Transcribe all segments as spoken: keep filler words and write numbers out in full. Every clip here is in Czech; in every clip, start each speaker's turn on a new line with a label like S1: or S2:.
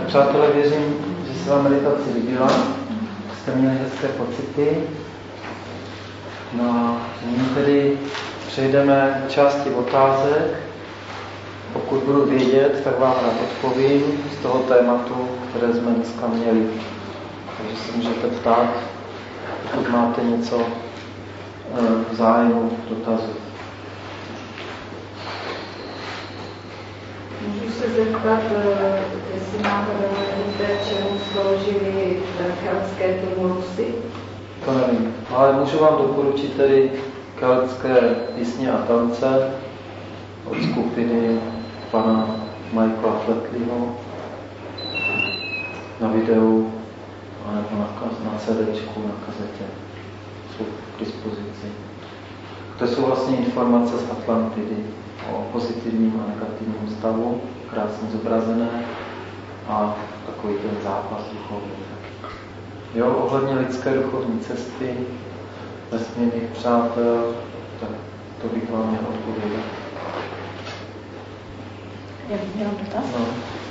S1: přátelé, věřím, že se vám meditace líbila, jste měli hezké pocity. No a nyní tedy přejdeme k části otázek. Pokud budu vědět, tak vám rád odpovím z toho tématu, které jsme dneska měli. Takže se můžete ptát, pokud máte něco v zájmu, dotazu.
S2: Můžu se zeptat, jestli náhodou nevíte, čemu sloužily keltské tumulusy?
S1: To nevím, ale můžu vám doporučit tedy keltské písně a tance od skupiny pana Michaela Flatleyho na videu anebo na, na CDčku, na kazetě. Jsou k dispozici. To jsou vlastně informace z Atlantidy o pozitivním a negativním stavu, krásně zobrazené a takový ten zápas duchovní. Jo, ohledně lidské duchovní cesty, vesmírných přátel, tak to bych vám měl odpovědět.
S3: Já bych měla dotaz.
S1: No.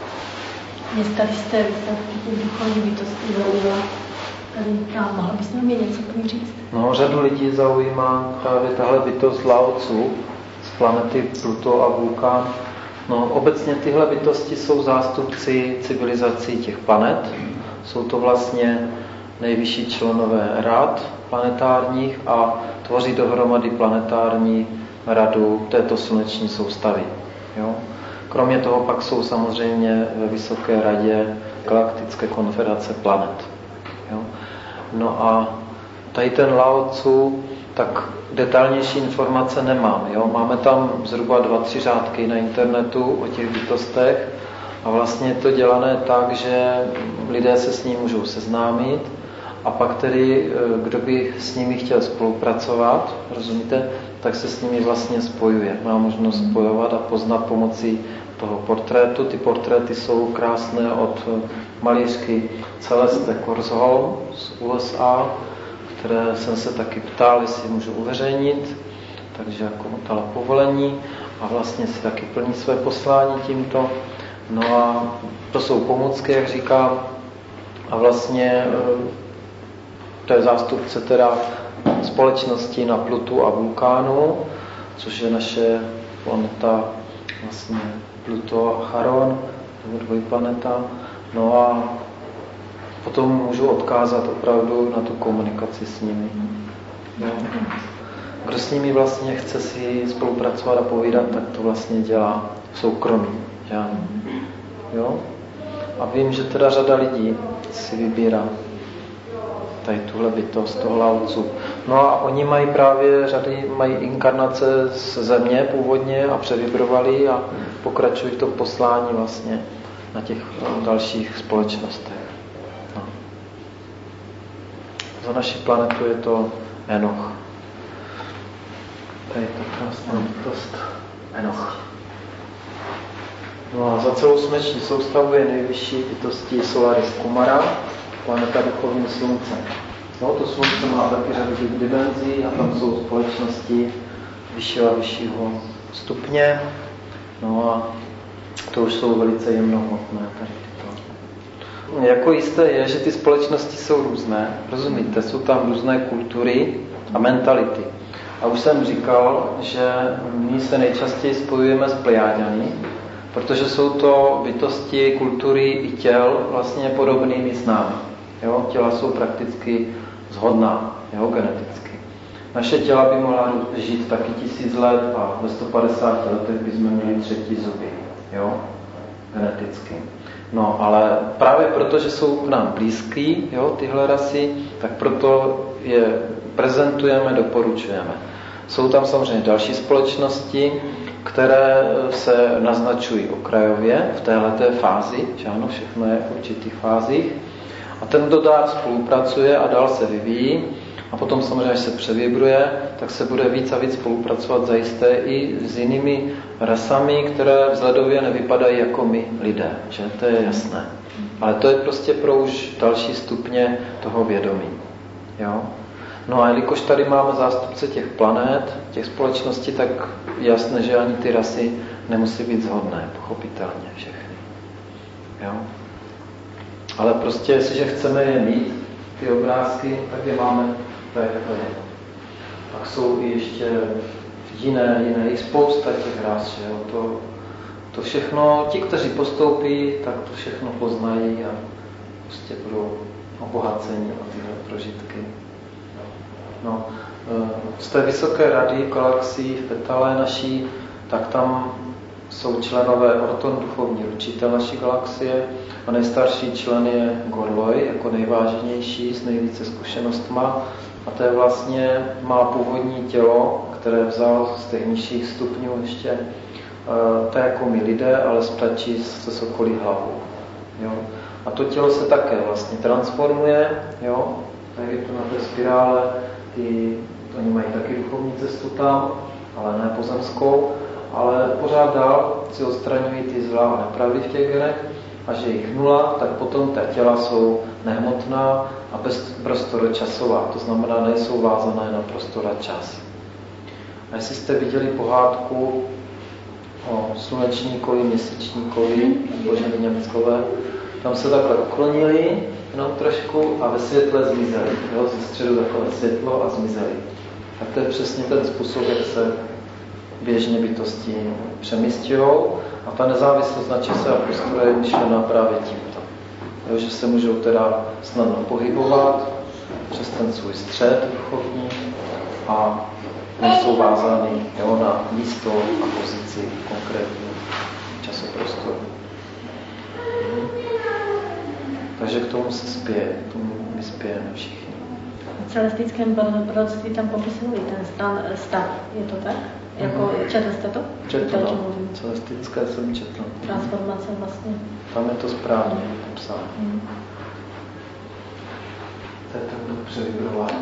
S3: Mě stali jste v duchovní bytosti zaujala. Tady tam mohla bys mi něco říct?
S1: No, řadu lidí zaujímá právě tahle bytost Lao Tzu z planety Pluto a Vulkán. No, obecně tyhle bytosti jsou zástupci civilizací těch planet. Jsou to vlastně nejvyšší členové rad planetárních a tvoří dohromady planetární radu této sluneční soustavy. Jo? Kromě toho pak jsou samozřejmě ve Vysoké radě galaktické konfederace planet. Jo? No a tady ten Lao Tzu, tak detailnější informace nemám. Jo? Máme tam zhruba dva, tři řádky na internetu o těch bytostech a vlastně je to dělané tak, že lidé se s ním můžou seznámit a pak tedy, kdo by s nimi chtěl spolupracovat, rozumíte, tak se s nimi vlastně spojuje. Má možnost spojovat a poznat pomocí toho portrétu. Ty portréty jsou krásné od malířky Celeste Korsholm z U S A, které jsem se taky ptal, jestli můžu uveřejnit, takže jako dala povolení a vlastně si taky plní své poslání tímto. No a to jsou pomůcky, jak říkám, a vlastně to je zástupce teda společnosti na Plutu a Vulkánu, což je naše planeta vlastně Pluto a Charon, nebo dvojplaneta. No a potom můžu odkázat opravdu na tu komunikaci s nimi. Jo. Kdo s nimi vlastně chce si spolupracovat a povídat, tak to vlastně dělá v soukromí. Jo? A vím, že teda řada lidí si vybírá tady tuhle bytost, toho Lao Tzu. No a oni mají právě řady, mají inkarnace z země původně a převibrovali a pokračují to poslání vlastně na těch dalších společnostech. No. Za naši planetu je to Enoch. Tady je ta krásná bytost Enoch. No a za celou sluneční soustavu je nejvyšší bytostí Solaris Kumara, planeta duchovní slunce. No, to slunce má taky řadu dimenzí a tam jsou společnosti vyššího a vyššího stupně. No a to už jsou velice jemnohmotné tady tyto. Jako jisté je, že ty společnosti jsou různé, rozumíte, jsou tam různé kultury a mentality. A už jsem říkal, že my se nejčastěji spojujeme s Plejáďany, protože jsou to bytosti kultury i těl vlastně podobnými s námi. Jo? Těla jsou prakticky shodná, jo? Geneticky. Naše těla by mohla žít taky tisíc let a ve sto padesáti letech bychom měli třetí zuby. Jo? Geneticky. No, ale právě proto, že jsou k nám blízký, jo, tyhle rasy, tak proto je prezentujeme, doporučujeme. Jsou tam samozřejmě další společnosti, které se naznačují okrajově v téhleté fázi, že ano, všechno je v určitých fázích. A ten, kdo dál spolupracuje a dál se vyvíjí, a potom samozřejmě, až se převibruje, tak se bude víc a víc spolupracovat zajisté i s jinými rasami, které vzhledově nevypadají jako my lidé, že? To je jasné. Ale to je prostě pro už další stupně toho vědomí. Jo? No a jelikož tady máme zástupce těch planet, těch společností, tak jasné, že ani ty rasy nemusí být shodné, pochopitelně všechny. Jo? Ale prostě, jestliže chceme je mít, ty obrázky, tak je máme takhle. Pak jsou i ještě jiné, jiné, i spousta těch ras, že jo. To, to všechno, ti, kteří postoupí, tak to všechno poznají a prostě budou obohacení o tyhle prožitky. No, z té vysoké rady galaxií v Petale naší, tak tam jsou členové Orton, duchovní učitel naší galaxie, a nejstarší člen je Gorloj, jako nejváženější, s nejvíce zkušenostma. A to je vlastně, má původní tělo, které vzal z těch nižších stupňů ještě, to je jako my lidé, ale spletčí se sokolí hlavou. Jo. A to tělo se také vlastně transformuje, jo, tak je to na té spirále, ty, oni mají taky duchovní cestu tam, ale ne pozemskou, ale pořád dál si odstraňují ty zlá a nepravdy v těch genech, a že jich nula, tak potom ta těla jsou nehmotná a bez prostoročasová, to znamená, nejsou vázané na prostor a čas. A jestli jste viděli pohádku o slunečníkovi, měsíčníkovi, Boženy Němckové, tam se takhle uklonili jenom trošku a ve světle zmizeli. Jo? Ze středu takové světlo a zmizeli. A to je přesně ten způsob, jak se běžně bytosti přemístějou. A ta nezávislost na čase a prostoru je myšlená právě tímto. Jo? Že se můžou teda snadno pohybovat přes ten svůj střed duchovní a nejsou vázány, jo, na místo a pozici konkrétní časoprostoru. Takže k tomu se spěje, k tomu my spějeme všichni.
S3: V celestickém proroctví tam popisovali ten stan, stav, je to tak? Jako, mm-hmm. Četl jste to?
S1: Četl, no. Celestické jsem četl.
S3: Transformace vlastně.
S1: Tam je to správně napsáno.
S3: Mm.
S1: To je ten převibrování.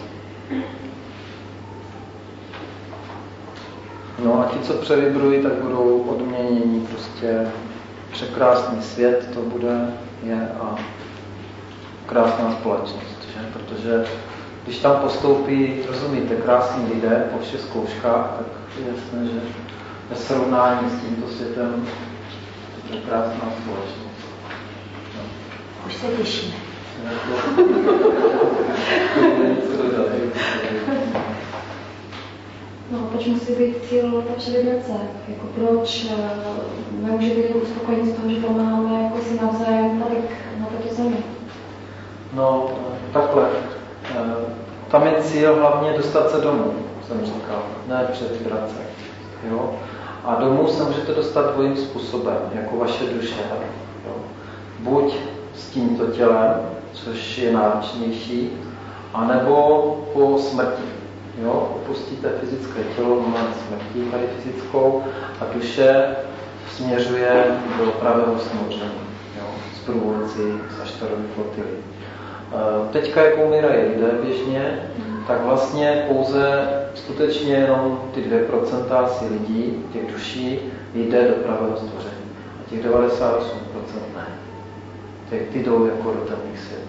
S1: No a ti, co převibrují, tak budou odměněni prostě překrásný svět, to bude, je a krásná společnost, že? Protože když tam postoupí, rozumíte, krásní lidé po všech zkouškách, tak je jasné, že ve srovnání s tímto světem to je krásná společnost. No.
S3: Už se těšíme.
S2: No, proč musí být cíl ta převibrace? Jako proč nemůže být uspokojení z toho, že pomáháme jako si navzájem tady na této zemi?
S1: No, takhle. Tam je cíl hlavně dostat se domů, jsem říkal, ne převibrace. Jo? A domů se můžete dostat dvojím způsobem, jako vaše duše. Jo? Buď s tímto tělem, což je náročnější, anebo po smrti. Jo? Opustíte fyzické tělo, máme smrti tady fyzickou a duše směřuje do pravého směření. S průvodci, z Aštarovy flotily. Teďka, jak umírají lidé běžně, tak vlastně pouze skutečně jenom ty dvě procenta asi lidí, těch duší, jde do pravého stvoření. A těch devadesát osm procent ne. Těch ty jdou jako do temných světů.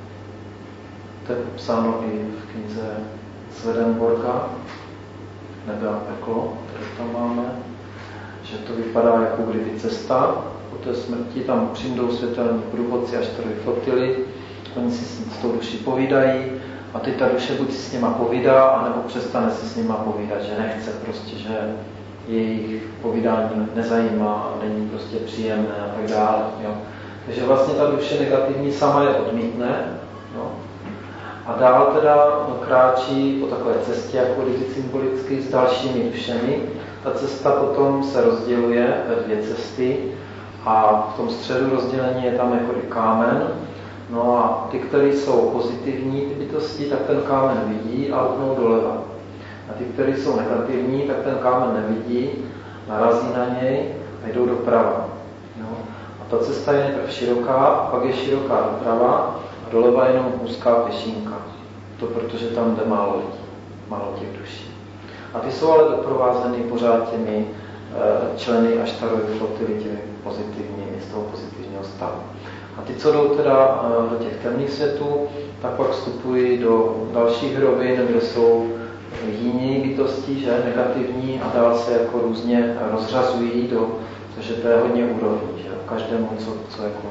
S1: To je psáno i v knize Swedenborga, Nebe a peklo, které tam máme, že to vypadá jako kdyby cesta po té smrti, tam přijdou světelní průvodci Aštarovy flotily, oni si s tou duší povídají a teď ta duše buď si s nima povídá, anebo přestane si s nima povídat, že nechce prostě, že jejich povídání nezajímá a není prostě příjemné a tak dále. Jo. Takže vlastně ta duše negativní sama je odmítne. Jo. A dál teda kráčí po takové cestě, jako kdyby symbolicky, s dalšími dušemi. Ta cesta potom se rozděluje ve dvě cesty a v tom středu rozdělení je tam jako kámen. No a ty, které jsou pozitivní, ty bytosti, tak ten kámen vidí a lpnou doleva. A ty, které jsou negativní, tak ten kámen nevidí, narazí na něj a jdou doprava. Jo? A ta cesta je nejprve široká, pak je široká doprava a doleva je jenom úzká pěšinka. To protože tam jde málo lidí, málo těch duší. A ty jsou ale doprovázeny pořád těmi e, členy Aštarovy flotily, těmi pozitivními, z toho pozitivního stavu. A ty, co jdou teda e, do těch temných světů, tak pak vstupují do dalších rovin, kde jsou jiní bytosti, že, negativní, a dál se jako různě rozřazují do, takže to je hodně úrovní, že každému, co, co jako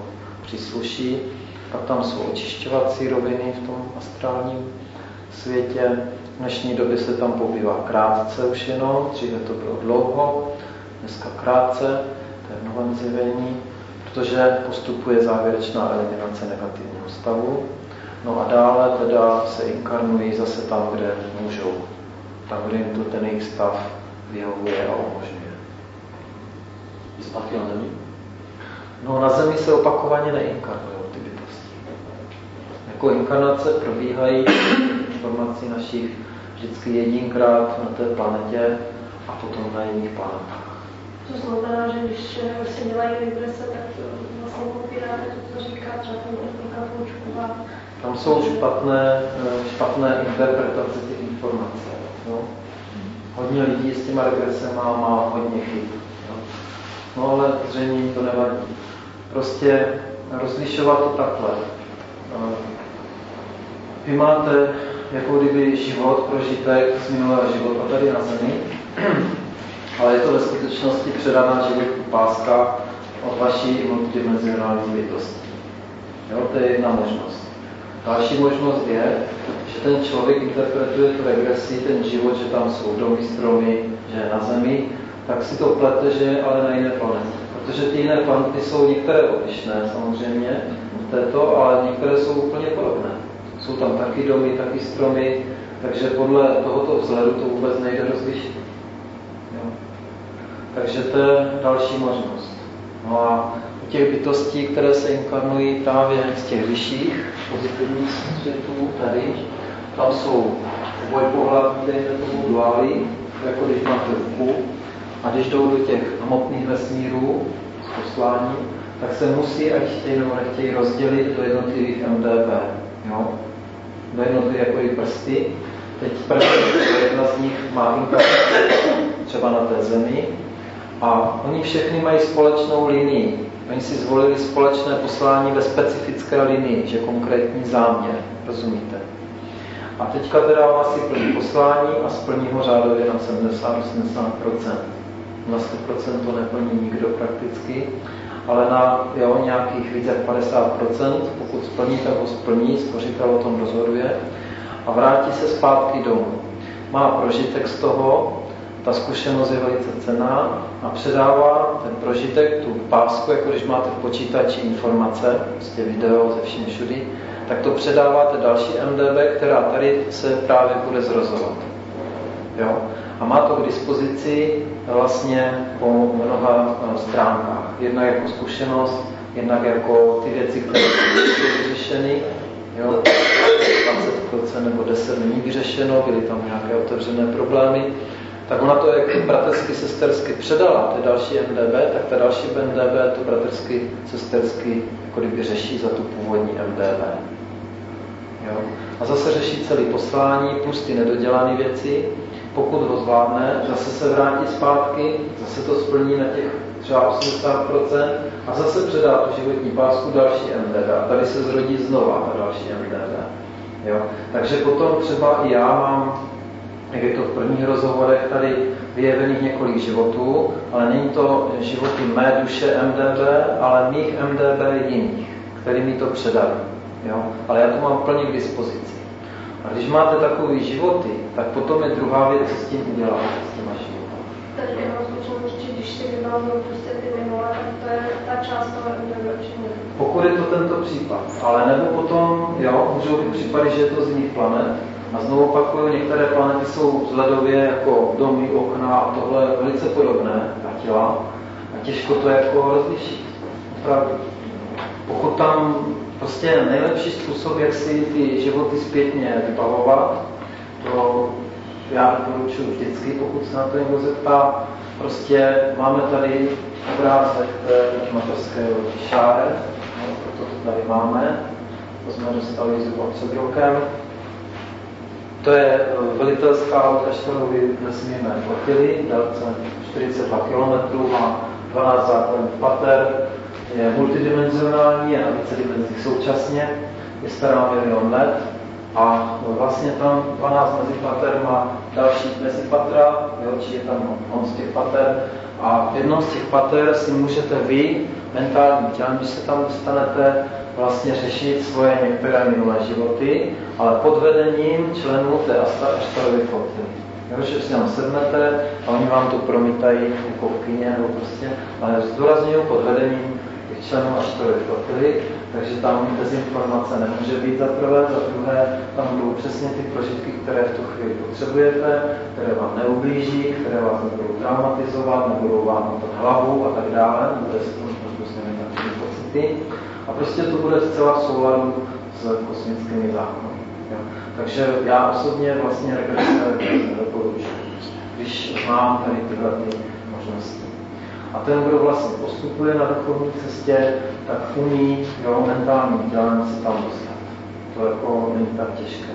S1: přísluší. Pak tam jsou očišťovací roviny v tom astrálním světě. V dnešní době se tam pobývá krátce už jenom, dříve to bylo dlouho, dneska krátce, to je v novém zjevení, protože postupuje závěrečná eliminace negativního stavu. No a dále teda se inkarnují zase tam, kde můžou, tam, kde jim to ten jejich stav vyhovuje a umožňuje.
S4: I zpátky na zemi?
S1: No na zemi se opakovaně neinkarnují ty bytosti. Jako inkarnace probíhají informací našich vždycky jedinkrát na té planetě a potom na jiných planetách.
S2: To znamená, že když se dělají regrese, tak vlastně popíráte to, co říká třeba ten technika Poučková.
S1: Tam jsou špatné, špatné interpretace těch informací. No? Hodně lidí s těma regresema má hodně chyb. No? no ale zřejmě jim to nevadí. Prostě rozlišovat to takhle. Vy máte jako kdyby život, prožitek z minulého života tady na zemi, ale je to ve skutečnosti předaná životní páska od vaší multidimenzionální bytosti. Jo, to je jedna možnost. Další možnost je, že ten člověk interpretuje tu regresi, ten život, že tam jsou domy, stromy, že je na zemi, tak si to plete, že je ale na jiné planetě. Protože ty jiné planety jsou některé odlišné samozřejmě v této, ale některé jsou úplně podobné. Jsou tam taky domy, taky stromy, takže podle tohoto vzhledu to vůbec nejde rozlišit. Jo. Takže to je další možnost. No a u těch bytostí, které se inkarnují právě z těch vyšších pozitivních světů tady, tam jsou dvojpohlavní, dejme tomu duály, jako když máte ruku, a když jdou do těch hmotných vesmírů z poslání, tak se musí, ať chtějí nebo nechtějí, rozdělit do jednotlivých M D B. Jo? Do jednotlivých jako i prsty. Teď první, jedna z nich má inkarnaci třeba na té zemi a oni všechny mají společnou linii. Oni si zvolili společné poslání ve specifické linii, že konkrétní záměr, rozumíte? A teďka teda má si plní poslání a splní ho řádově na sedmdesát až osmdesát procent. Na sto procent to neplní nikdo prakticky, ale na jo, nějakých víc jak padesát procent, pokud splní, tak ho splní, spořitel o tom rozhoduje a vrátí se zpátky domů. Má prožitek z toho, ta zkušenost je velice cenná a předává ten prožitek, tu pásku, jako když máte v počítači informace, prostě video ze vším všudy, tak to předáváte další M D B, která tady se právě bude zrozovat. Jo? A má to k dispozici vlastně po mnoha stránkách. Jednak jako zkušenost, jednak jako ty věci, které jsou vyřešeny. Jo? dvacet procent nebo deset procent není vyřešeno, byly tam nějaké otevřené problémy. Tak ona to, jak bratrsky, sestersky předala té další M D B, tak ta další M D B to bratrsky, sestersky jako kdyby řeší za tu původní M D B. Jo? A zase řeší celý poslání plus ty nedodělané věci. Pokud ho zvládne, zase se vrátí zpátky, zase to splní na těch třeba osmdesát procent a zase předá tu životní pásku další M D B. A tady se zrodí znova ta další M D B. Jo? Takže potom třeba i já mám, jak je to v prvních rozhovorech, tady vyjevených několik životů, ale není to životy mé duše M D B, ale mých M D B jiných, který mi to předali. Jo? Ale já to mám plně k dispozici. A když máte takové životy, tak potom je druhá věc, co s tím udělat, s těma životy.
S2: Takže jenom zkušenosti, když si vybalím prostě ty minulé, tak to je ta část toho M D B, či ne?
S1: Pokud je to tento případ, ale nebo potom, jo, můžou být případy, že je to z jiných planet. A znovu opakuju, některé planety jsou vzhledově jako domy, okna a tohle velice podobné, ta těla. A těžko to jako rozlišit. Opravdu. Pokud tam prostě nejlepší způsob, jak si ty životy zpětně vybavovat, to já doporučuji vždycky, pokud se na to někdo zeptá. Prostě máme tady obrázek té mateřské šáre, no, proto to tady máme, to jsme dostali zhruba před rokem. To je velitelská loď Aštorovy vesmírné flotily, délce čtyřicet dva kilometrů, má dvanáct základních pater, je multidimenzionální, je na více dimenzích současně, je stará milion let a vlastně tam dvanáct mezipater má další mezipatra, jo, či je tam on z těch pater. A v jednom z těch pater si můžete vy, mentálním tělem, když se tam dostanete, vlastně řešit svoje některé minulé životy, ale pod vedením členů té Aštarovy flotily. Jo, že si tam sednete a oni vám to promítají jako v kyně, nebo prostě, ale zdůrazňují pod vedením těch členů Aštarovy flotily, takže tam dezinformace nemůže být za prvé, za druhé tam budou přesně ty prožitky, které v tu chvíli potřebujete, které vám neublíží, které vás nebudou traumatizovat, nebudou vám motat hlavu a tak dále, bude s tím prostě takové pocity. A prostě to bude zcela v souladu s kosmickými zákony. Jo. Takže já osobně vlastně regrese doporučuji, když znám tady tyhle ty možnosti. A ten, kdo vlastně postupuje na duchovní cestě, tak umí jo, mentálním tělem se tam dostat. To jako není tak těžké.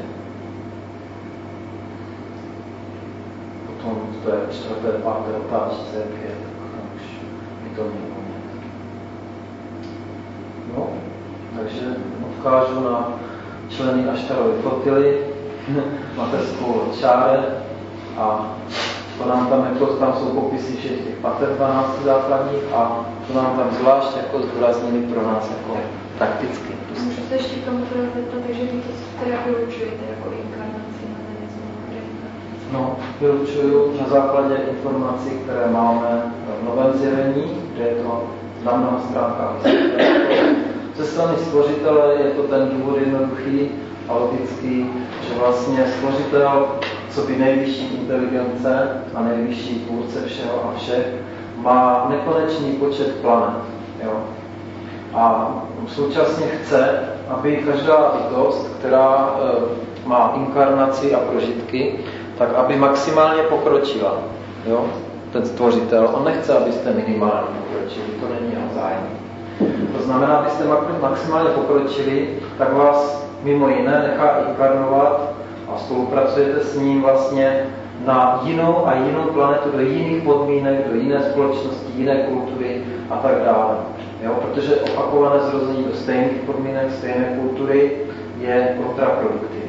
S1: Potom to je čtvrté, páté otáčce, pět, tam už by to mělo mít. No, takže odkážu na členy Aštarovy flotily, mateřskou čáre a to nám tam, jako, tam jsou popisy všech těch pater dvanácti základních a to nám tam zvlášť jako zdůraznili pro nás jako takticky.
S2: Můžu se ještě k tomu zeptat, takže vy to teda vylučujete jako inkarnaci na
S1: No, vylučuju na základě informací, které máme v Novém zjevení, kde je to na mnoha stránkách. Ze strany stvořitele je to ten důvod jednoduchý a logický, že vlastně stvořitel, co by nejvyšší inteligence a nejvyšší tvůrce všeho a všech, má nekonečný počet planet. Jo? A současně chce, aby každá bytost, která e, má inkarnaci a prožitky, tak aby maximálně pokročila. Jo? Ten stvořitel, on nechce, abyste minimálně pokročili, to není jeho zájem. To znamená, abyste maximálně pokročili, tak vás mimo jiné nechá inkarnovat a spolupracujete s ním vlastně na jinou a jinou planetu, do jiných podmínek, do jiné společnosti, jiné kultury a tak dále. Jo? Protože opakované zrození do stejných podmínek, stejné kultury je kontraproduktivní.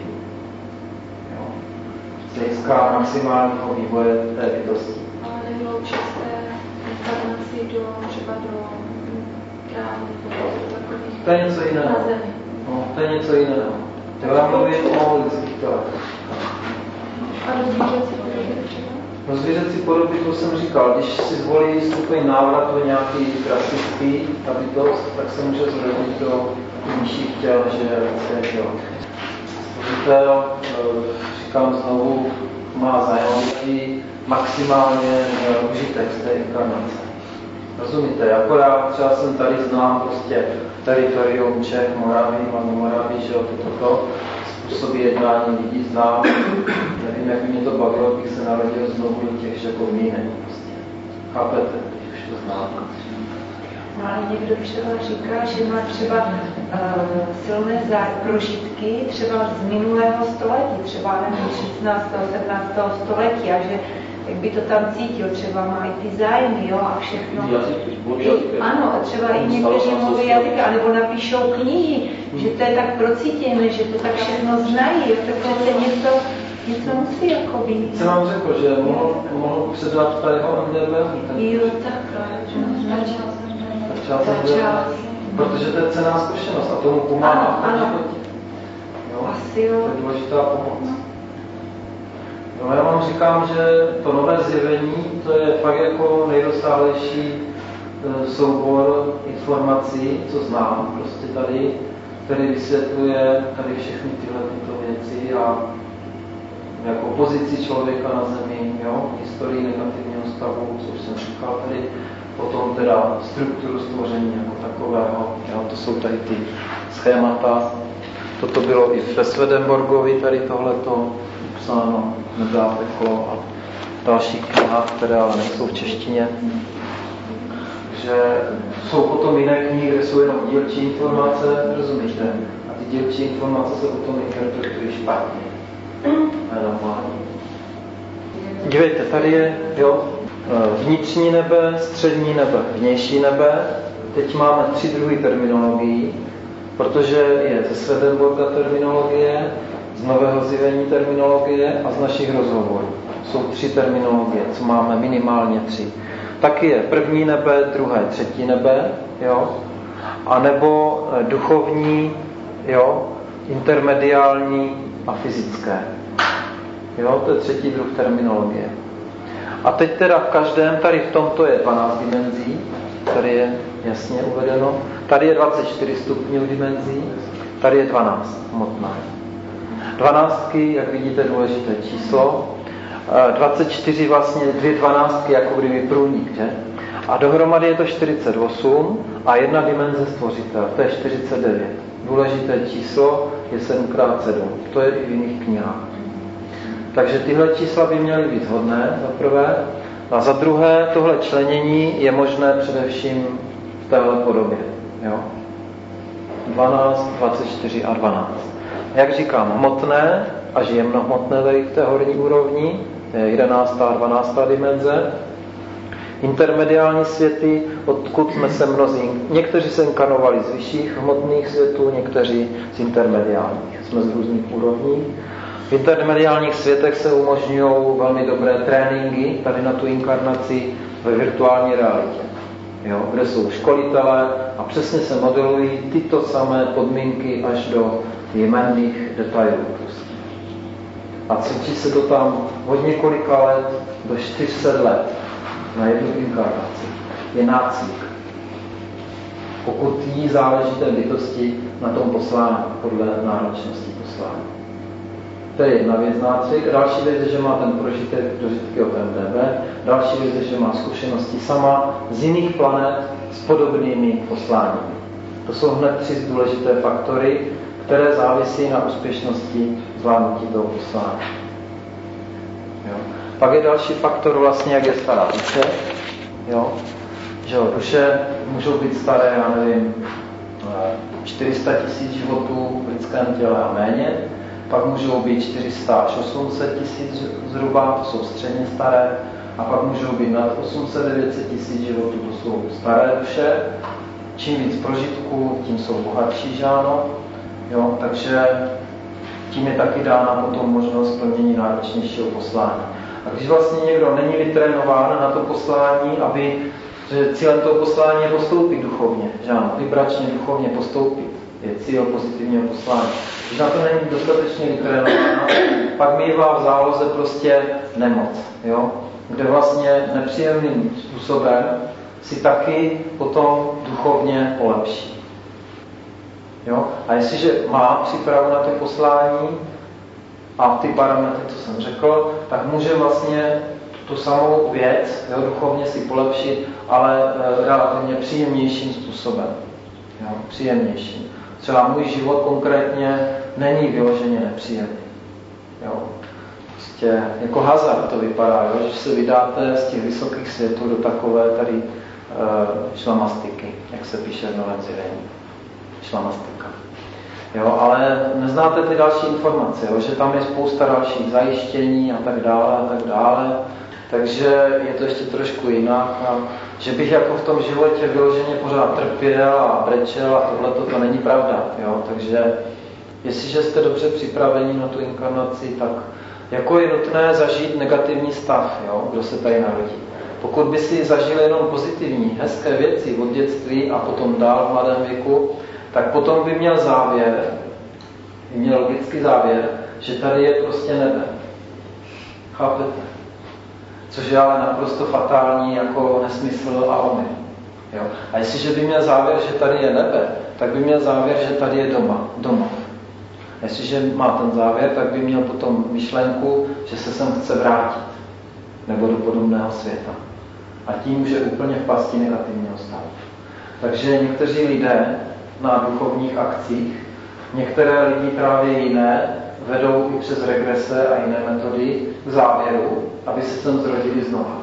S1: Z hlediska maximálního vývoje té bytosti.
S2: Ale nevyloučí se inkarnaci do, třeba do právě takových...
S1: To je něco jiného. No, to je něco jiného. Tak já mluvím o lidských tělech.
S2: A do zvířecí podoby třeba?
S1: Do zvířecí podoby, to jsem říkal, když si zvolí stupeň návratu nějaký drastický bytost, tak se může zrodit do nižších těl, než je lidské tělo. Stvořitel, říkám znovu, má zájem maximálně užitek z té inkarnace. Rozumíte? Jako já třeba jsem tady znám prostě teritorium Čech, Moravy, Mladé Moravy, že jo, toto způsoby jednání lidí znám. Nevím, jak by mě to bavilo, bych se narodil znovu do těch že podmínek prostě. Chápete? Když už to znám.
S5: No, ale někdo třeba říká, že má třeba uh, silné prožitky třeba z minulého století, třeba nevím, šestnáctého sedmnáctého století a že jak by to tam cítil, třeba má i ty zájmy, jo, a všechno. I, ano, a třeba i někteří mluví jazyky, anebo napíšou knihy, že to je tak procítěné, že to tak všechno znají, jo, tak přece něco, něco musí jako být.
S1: Jsem vám řekl, že mohl, mohl předat tady ho M D B.
S5: Jo, tak,
S1: Začal, protože to je cenná zkušenost a tomu pomáhá.
S5: Ano, ano.
S1: Jo?
S5: Asi jo.
S1: To je důležitá pomoc. No, já vám říkám, že to nové zjevení, to je fakt jako nejrozsáhlejší e, soubor informací, co znám prostě tady, který vysvětluje tady všechny tyhle tyto věci a jako pozici člověka na zemi, jo? Historii negativního stavu, co už jsem říkal tady, potom teda strukturu stvoření jako takového, jo? To jsou tady ty schémata. Toto bylo i ve Swedenborgovi, tady tohleto psáno, Nebá peklo a dalších knihách, které ale nejsou v češtině. Takže jsou potom jiné knihy, kde jsou jenom dílčí informace, rozumíte? A ty dílčí informace se potom interpretují špatně. To je normální. Dívejte, tady je jo, vnitřní nebe, střední nebe, vnější nebe. Teď máme tři druhy terminologií, protože je ze Swedenborga terminologie, z nového zjevení terminologie a z našich rozhovorů. Jsou tři terminologie, co máme minimálně tři. Taky je první nebe, druhé, třetí nebe, jo? A nebo duchovní, jo? Intermediální a fyzické. Jo? To je třetí druh terminologie. A teď teda v každém, tady v tomto je dvanáct dimenzí, tady je jasně uvedeno, tady je dvacet čtyři stupňů dimenzí, tady je dvanáct hmotná. Dvanáctky, jak vidíte, důležité číslo. dvacet čtyři vlastně, dvě dvanáctky, jako kdyby průnik, že? A dohromady je to čtyřicet osm a jedna dimenze stvořitel, to je čtyřicet devět. Důležité číslo je sedm krát sedm, to je i v jiných knihách. Takže tyhle čísla by měly být shodné, za prvé. A za druhé, tohle členění je možné především v téhle podobě. Jo? dvanáct, dvacet čtyři a dvanáct. Jak říkám, hmotné až jemnohmotné tady v té horní úrovni, to je jedenáctá a dvanáctá dimenze. Intermediální světy, odkud jsme se mnozí, někteří se inkarnovali z vyšších hmotných světů, někteří z intermediálních, jsme z různých úrovní. V intermediálních světech se umožňují velmi dobré tréninky tady na tu inkarnaci ve virtuální realitě, jo, kde jsou školitelé a přesně se modelují tyto samé podmínky až do jmenných detailů. A cvičí se to tam od několika let do čtyř set let na jednu inkarnaci. Je nácvik. Pokud jí záleží té bytosti na tom poslání, podle náročnosti poslání. To je jedna věc nácvik. Další věc je, že má ten prožitek dožitky od M D B. Další věc je, že má zkušenosti sama z jiných planet s podobnými posláními. To jsou hned tři důležité faktory, které závisí na úspěšnosti zvládnutí toho poslání. Jo. Pak je další faktor vlastně, jak je stará duše. Jo. Že jo, duše můžou být staré, já nevím, čtyři sta tisíc životů v lidském těle a méně. Pak můžou být čtyři sta až osm set tisíc zhruba, to jsou středně staré. A pak můžou být nad osm set až devět set tisíc životů, to jsou staré duše. Čím víc prožitků, tím jsou bohatší, že ano. Jo, takže tím je taky dána potom možnost plnění náročnějšího poslání. A když vlastně někdo není vytrénován na to poslání, aby, že cílem toho poslání je postoupit duchovně, že ano, vibračně duchovně postoupit, je cíl pozitivního poslání. Když na to není dostatečně vytrénována, pak mívá v záloze prostě nemoc, jo, kde vlastně nepříjemným způsobem si taky potom duchovně polepší. Jo? A jestliže má přípravu na to poslání a ty parametry, co jsem řekl, tak může vlastně tu samou věc, jo, duchovně si polepšit, ale e, relativně příjemnějším způsobem. Jo? Příjemnějším. Třeba můj život konkrétně není vyloženě nepříjemný. Jo? Prostě jako hazard to vypadá, jo? Že se vydáte z těch vysokých světů do takové tady e, šlamastiky, jak se píše v Novém zjevení. Šlamastika. Jo, ale neznáte ty další informace, jo, že tam je spousta dalších zajištění a tak dále a tak dále, takže je to ještě trošku jinak a že bych jako v tom životě vyloženě pořád trpěl a brečel a tohle to není pravda, jo, takže jestliže jste dobře připraveni na tu inkarnaci, tak jako je nutné zažít negativní stav, jo, kdo se tady narodí. Pokud by si zažil jenom pozitivní, hezké věci od dětství a potom dál v mladém věku, tak potom by měl závěr, by měl logický závěr, že tady je prostě nebe. Chápete? Což je ale naprosto fatální jako nesmysl a omyl. Jo? A jestliže by měl závěr, že tady je nebe, tak by měl závěr, že tady je doma, domov. A jestliže má ten závěr, tak by měl potom myšlenku, že se sem chce vrátit. Nebo do podobného světa. A tím může úplně v pasti negativního stavu. Takže někteří lidé na duchovních akcích, některé lidi právě jiné, vedou i přes regrese a jiné metody k závěru, aby se sem zrodili znova.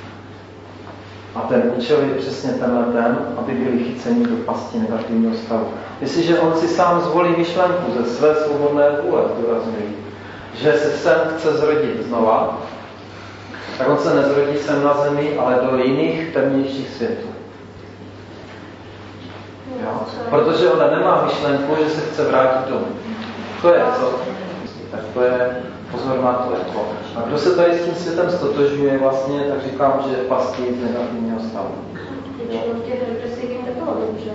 S1: A ten účel je přesně tenhle ten, aby byli chyceni do pasti negativního stavu. Jestliže on si sám zvolí myšlenku ze své svobodné vůle, zdůrazňuji, že se sem chce zrodit znova, tak on se nezrodí sem na zemi, ale do jiných temnějších světů. Jo? Protože ona nemá myšlenku, že se chce vrátit domů. To je co? Tak to je Pozor na to. Jako. A kdo se tady s tím světem stotožňuje vlastně, tak říkám, že je v pasti z negativního stavu.
S2: Většinou v těch represích jim nebylo dobře.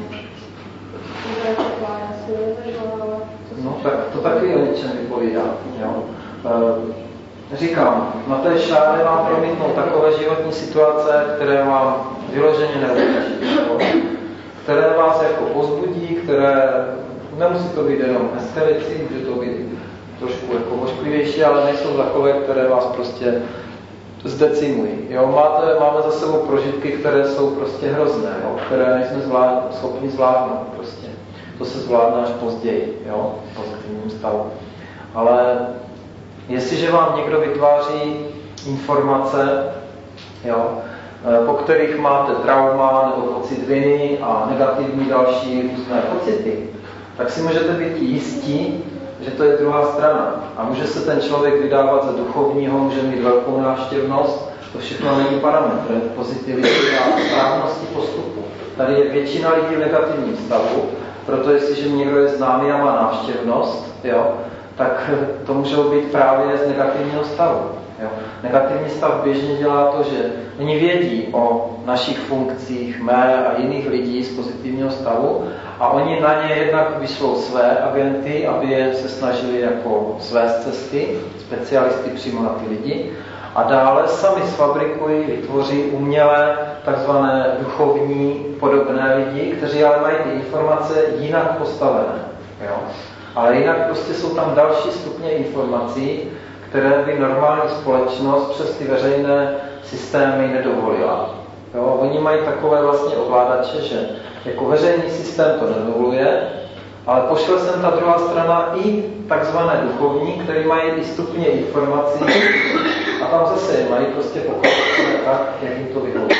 S1: No tak to taky o něčem vypovídá. Jo? E, říkám, na té šáře vám promítnou takové životní situace, které vám vyloženě neuvěří, které vás jako pozbudí, které nemusí to být jenom hysterici, může to být trošku jako ošklivější, ale nejsou takové, které vás prostě zdecimují. Jo? Máte, máme za sebou prožitky, které jsou prostě hrozné, jo? Které nejsme zvlád, schopni zvládnout prostě. To se zvládne až později, jo? V pozitivním stavu. Ale jestliže vám někdo vytváří informace, jo? Po kterých máte trauma nebo pocit viny a negativní další různé pocity, tak si můžete být jistí, že to je druhá strana. A může se ten člověk vydávat za duchovního, může mít velkou návštěvnost, to všechno není parametr pozitivity a správnosti postupu. Tady je většina lidí v negativním stavu, proto jestliže někdo je známý a má návštěvnost, jo, tak to můžou být právě z negativního stavu. Jo. Negativní stav běžně dělá to, že oni vědí o našich funkcích, mé a jiných lidí z pozitivního stavu a oni na ně jednak vyšlou své agenty, aby je se snažili jako svést cesty, specialisty přímo na ty lidi, a dále sami sfabrikují, vytvoří umělé takzvané duchovní podobné lidi, kteří ale mají ty informace jinak postavené. Jo. Ale jinak prostě jsou tam další stupně informací, které by normální společnost přes ty veřejné systémy nedovolila. Jo, oni mají takové vlastně ovládače, že jako veřejný systém to nedovoluje, ale pošle sem ta druhá strana i takzvané duchovní, které mají i stupně informací a tam zase je mají prostě pochopitelné tak, jak jim to vyhovuje.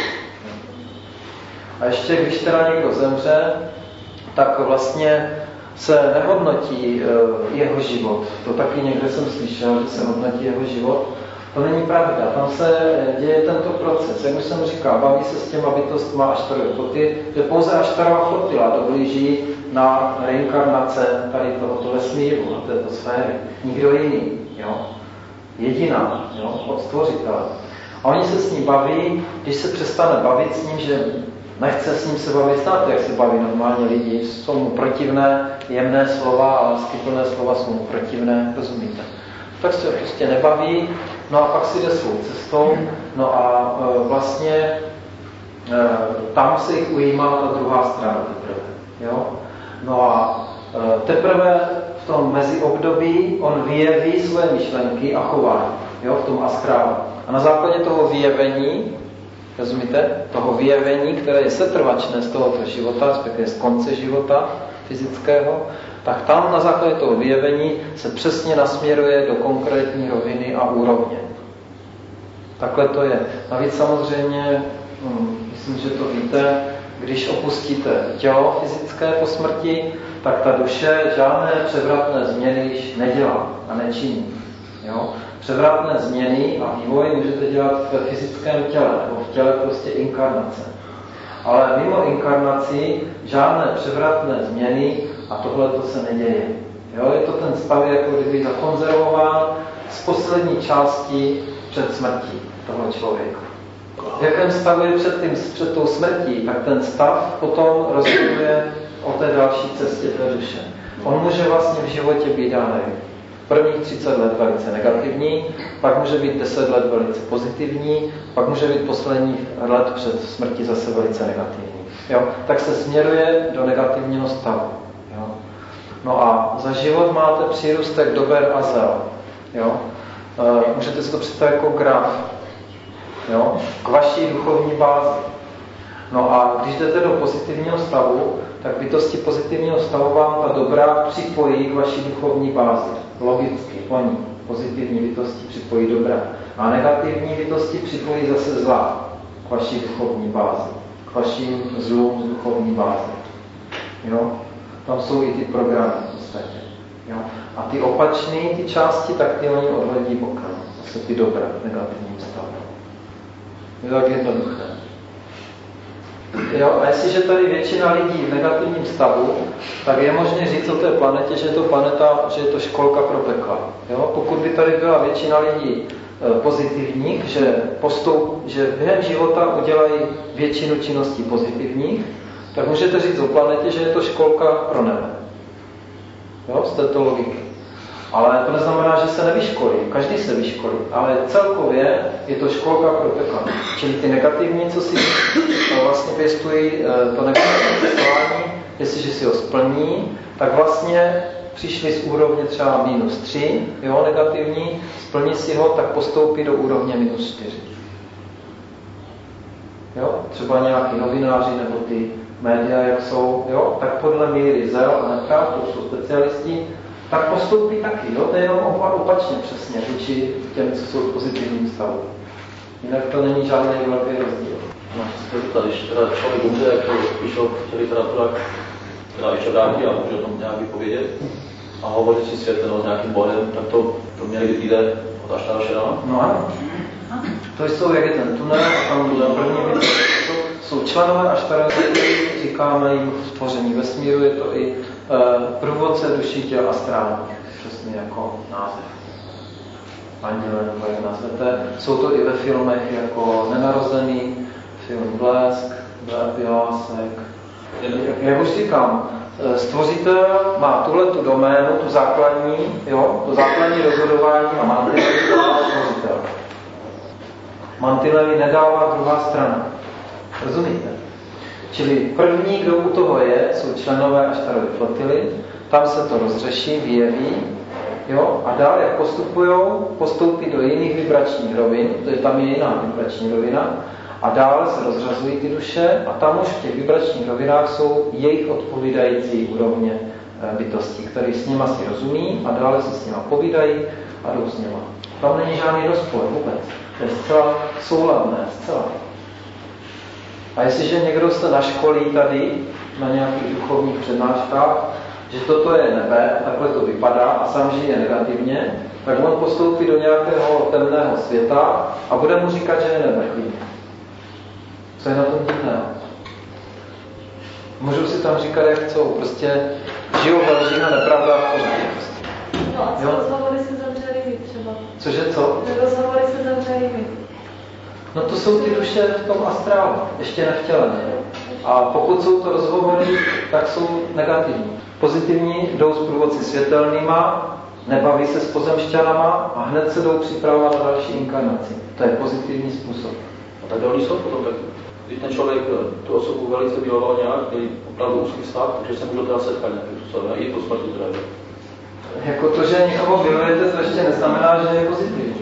S1: A ještě když teda někdo zemře, tak vlastně se nehodnotí jeho život. To taky někde jsem slyšel, že se hodnotí jeho život. To není pravda. Tam se děje tento proces. Jak už jsem říkal, baví se s těma bytostma Aštarova Foty, že pouze Aštarova Fotila dohlíží na reinkarnace tady tohoto vesmíru, na této sféry. Nikdo jiný. Jo? Jediná. Jo? Od stvořitele. A oni se s ním baví, když se přestane bavit s ním, že nechce s ním se bavit, znáte, jak se baví normálně lidi, jsou mu protivné, jemné slova a láskyplné slova jsou mu protivné, rozumíte? Tak se prostě nebaví, no a pak si jde svou cestou, no a e, vlastně e, tam se jich ujímá ta druhá strana teprve, jo? No a e, teprve v tom meziobdobí on vyjeví své myšlenky a chování, jo? V tom astrálu. A na základě toho vyjevení, rozumíte, toho vyjevení, které je setrvačné z tohoto života, respektive z konce života fyzického, tak tam na základě toho vyjevení se přesně nasměruje do konkrétní roviny a úrovně. Takhle to je. Navíc samozřejmě, hm, myslím, že to víte, když opustíte tělo fyzické po smrti, tak ta duše žádné převratné změny již nedělá a nečiní. Jo? Převratné změny a vývoj můžete dělat ve fyzickém těle, nebo v těle prostě inkarnace. Ale mimo inkarnaci žádné převratné změny a tohle to se neděje. Jo? Je to ten stav, jako kdyby zakonzervován z poslední části před smrtí toho člověka. V jakém stavu je před, tím, před tou smrtí, tak ten stav potom rozhoduje o té další cestě té duše. On může vlastně v životě být, já nevím, prvních třicet let velice negativní, pak může být deset let velice pozitivní, pak může být posledních let před smrtí zase velice negativní. Jo? Tak se směruje do negativního stavu. Jo? No a za život máte přírůstek dober a zel. Jo? E, můžete si to představit jako graf. Jo? K vaší duchovní bázi. No a když jdete do pozitivního stavu, tak bytosti pozitivního stavu vám ta dobra připojí k vaší duchovní bázi. Logicky, oni, pozitivní bytosti připojí dobra. A negativní bytosti připojí zase zlá k vaší duchovní bázi. K vašim zlům z duchovní báze. Jo? Tam jsou i ty programy v podstatě. Jo? A ty opačné, ty části, tak ty oni odhledí bokem. Zase ty dobra v negativním stavu. Je tak jednoduché. Jo, a jestliže tady většina lidí v negativním stavu, tak je možné říct o té planetě, že je to planeta, že je to školka pro pekla. Jo? Pokud by tady byla většina lidí e, pozitivních, že, postoup, že během života udělají většinu činností pozitivních, tak můžete říct o planetě, že je to školka pro nebe. Jo, z této logiky. Ale to neznamená, že se nevyškolí. Každý se vyškolí. Ale celkově je to školka pro pekla. Čili ty negativní, co si vlastně pěstují, to negativní pěstování, jestliže si ho splní, tak vlastně přišli z úrovně třeba minus tři, jo, negativní, splní si ho, tak postoupí do úrovně minus čtyři. Jo, třeba nějaký novináři nebo ty média, jak jsou, jo, tak podle míry zel a nepravd, to jsou specialisti, tak postoupí taky, jo, to je jenom opačně přesně, vůči těm, co jsou v pozitivním stavu. Jinak to není žádný velký rozdíl.
S4: No, to když teda člověk umře, jak to píšou v literatura, která ještě vrátí a může o tom nějak vypovědět a hovořit si světleno s nějakým bodem, tak to, to mě někdy jde od až na šedana.
S1: No ano. To jsou, jak je ten tunel, tam první věc, jsou členové Aštara, říkáme jim stvoření vesmíru, je to i e, průvodce duší, těl a stráních, přesně jako název. Anděle, nebo jak nazvete. Jsou to i ve filmech jako Nenarozený, film Blesk, Bělásek. Jak už říkám, stvořitel má tuhletu doménu, tu základní, jo, to základní rozhodování a mantinely dává stvořitel. Mantinely nedává druhá strana. Rozumíte? Čili první, kdo u toho je, jsou členové Aštarovy flotily, tam se to rozřeší, vyjeví, jo, a dál, jak postupujou, postoupí do jiných vibračních rovin, to je tam je jiná vibrační rovina, a dále se rozřazují ty duše a tam už v těch vibračních rovinách jsou jejich odpovídající úrovně bytostí, které s nima si rozumí a dále se s nima povídají a jdou s nima. Tam není žádný rozpor vůbec. To je zcela souladné, zcela. A jestliže někdo se naškolí tady na nějakých duchovních přednáškách, že toto je nebe, takhle to vypadá a sám žije negativně, tak on postoupí do nějakého temného světa a bude mu říkat, že je nebe. Co je na tom divného? Můžou si tam říkat, jak chcou. Prostě žijou ve lžích a nepravdách pořád.
S3: No a co jo? Rozhovory se zavřeli vy třeba?
S1: Cože co?
S3: Rozhovory se zavřeli vy.
S1: No to jsou ty duše v tom astrálu, ještě nevtělené. A pokud jsou to rozhovory, tak jsou negativní. Pozitivní jdou s průvodci světelnýma, nebaví se s pozemšťanama a hned se jdou připravovat na další inkarnaci. To je pozitivní způsob.
S4: A tak další jsou potom tak. Když ten člověk tu osobu velice miloval nějak, měli opravdu úzký vztah, takže se můžou teda setkat nějakým způsobem, i po smrti teda.
S1: Jako to, že někoho milujete, to ještě neznamená, že je pozitivní.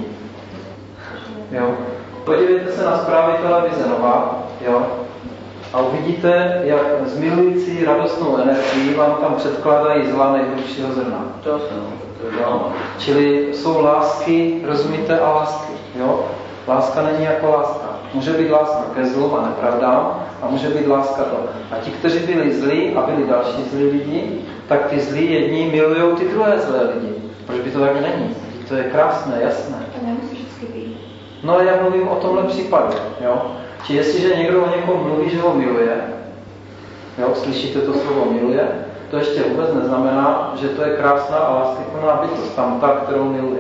S1: Jo. Podívejte se na zprávy televize Nova, jo, a uvidíte, jak z milující radostnou energií vám tam předkládají zla nejhlubšího zrna.
S4: To je no.
S1: Čili jsou lásky, rozumíte, a lásky. Jo? Láska není jako láska. Může být láska ke zlům a nepravdám a může být láska to. A ti, kteří byli zlí a byli další zlí lidi, tak ty zlí jedni milují ty druhé zlé lidi. Proč by to tak není? To je krásné, jasné.
S2: To nemusí vždycky být.
S1: No ale já mluvím o tomhle případu. Jo? Či jestliže někdo o někom mluví, že ho miluje, jo? Slyšíte to slovo miluje, to ještě vůbec neznamená, že to je krásná a láskyplná bytost, tam ta, kterou miluje.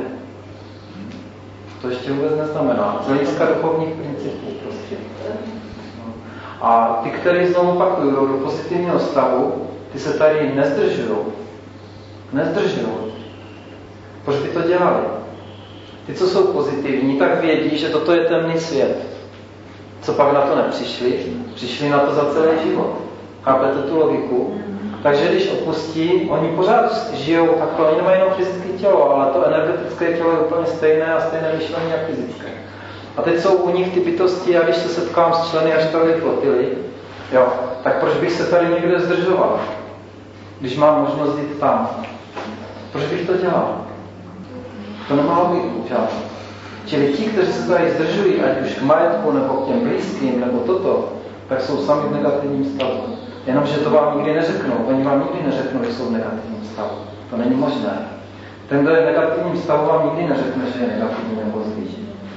S1: To ještě vůbec neznamená. Z hlediska duchovních principů prostě. No. A ty, kteří znovu opakují do pozitivního stavu, ty se tady nezdržují. Nezdržují. Proč by to dělali? Ty, co jsou pozitivní, tak vědí, že toto je temný svět. Co pak na to nepřišli? Přišli na to za celý život. Chápete tu logiku? Takže když opustí, oni pořád žijou takhle, oni nemají jenom fyzické tělo, ale to energetické tělo je úplně stejné a stejné myšlení jak fyzické. A teď jsou u nich ty bytosti, a když se setkám s členy Aštarovy flotily, jo, tak proč bych se tady někde zdržoval? Když mám možnost jít tam. Proč bych to dělal? To nemá logiku žádnou. Čili ti, kteří se tady zdržují, ať už k majetku, nebo k těm blízkým, nebo toto, tak jsou sami v negativním stavu. Jenomže to vám nikdy neřeknou. Oni vám nikdy neřeknou, že jsou v negativním stavu. To není možné. Ten, kdo je v negativním stavu, vám nikdy neřekne, že je negativní nebo zlý.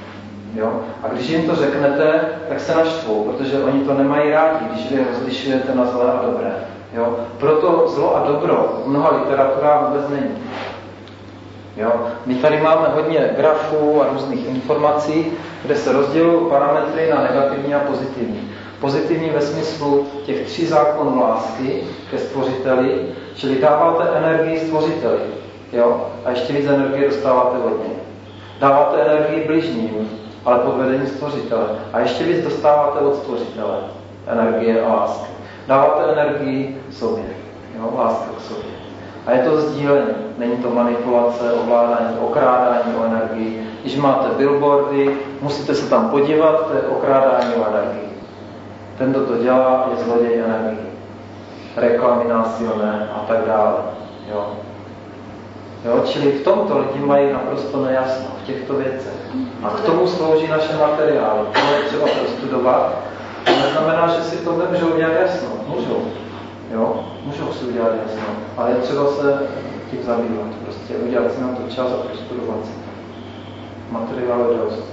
S1: Jo? A když jim to řeknete, tak se naštvou, protože oni to nemají rádi, když vy rozlišujete na zlé a dobré. Jo? Proto zlo a dobro v mnoha literaturách vůbec není. Jo? My tady máme hodně grafů a různých informací, kde se rozdělují parametry na negativní a pozitivní. Pozitivní ve smyslu těch tří zákonů lásky ke stvořiteli, čili dáváte energii stvořiteli. Jo? A ještě víc energie dostáváte od něj. Dáváte energii bližním, ale pod vedením stvořitele. A ještě víc dostáváte od stvořitele energie a lásky. Dáváte energii sobě. Jo? Láska k sobě. A je to sdílení. Není to manipulace, ovládání, okrádání o energii. Když máte billboardy, musíte se tam podívat, to je okrádání o energii. Ten, kdo to dělá, je zloděj energii. Reklamy násilné a tak dále. Jo? Jo, čili v tomto lidi mají naprosto nejasno, v těchto věcech. A k tomu slouží naše materiály. To je třeba prostudovat. To neznamená, že si to nemůžou udělat jasno. Můžou. Jo? Můžou si udělat jasno. Ale je třeba se tím zabývat. Prostě udělat si na to čas a prostudovat si. Materiálu dost.